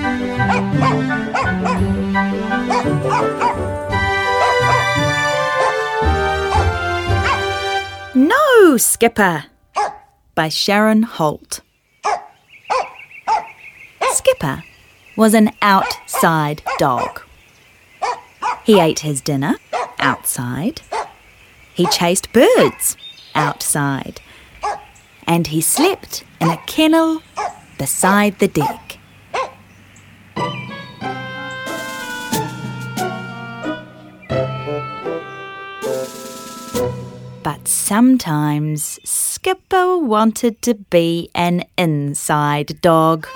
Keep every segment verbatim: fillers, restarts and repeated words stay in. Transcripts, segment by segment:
No, Skipper, by Sharon Holt. Skipper was an outside dog. He ate his dinner outside. He chased birds outside. And he slept in a kennel beside the deck. But sometimes Skipper wanted to be an inside dog.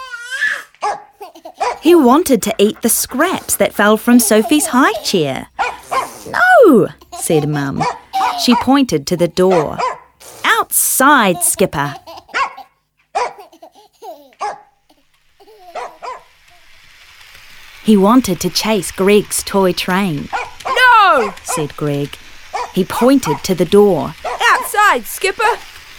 He wanted to eat the scraps that fell from Sophie's high chair. "No," said Mum. She pointed to the door. "Outside, Skipper." He wanted to chase Greg's toy train. "No," said Greg. He pointed to the door. "Outside, Skipper."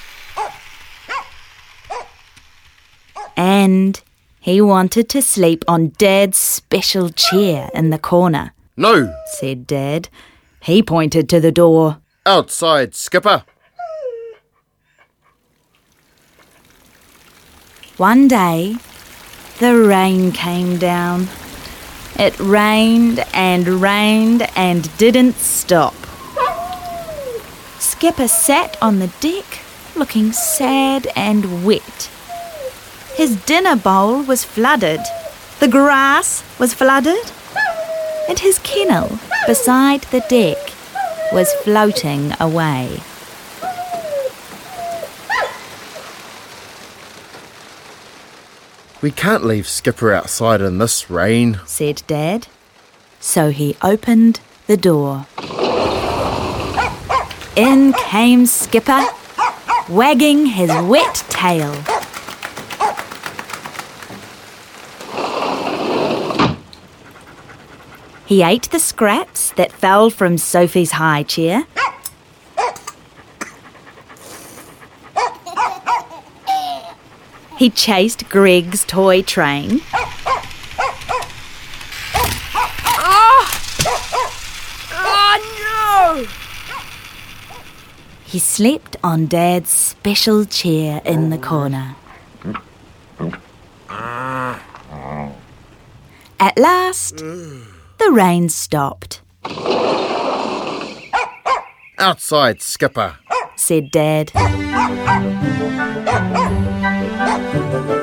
And he wanted to sleep on Dad's special chair in the corner. "No," said Dad. He pointed to the door. "Outside, Skipper." One day, the rain came down. It rained and rained and didn't stop. Skipper sat on the deck, looking sad and wet. His dinner bowl was flooded, the grass was flooded, and his kennel beside the deck was floating away. "We can't leave Skipper outside in this rain," said Dad. So he opened the door. In came Skipper, wagging his wet tail. He ate the scraps that fell from Sophie's high chair. He chased Greg's toy train. Oh, oh no! He slept on Dad's special chair in the corner. At last, the rain stopped. "Outside, Skipper," said Dad.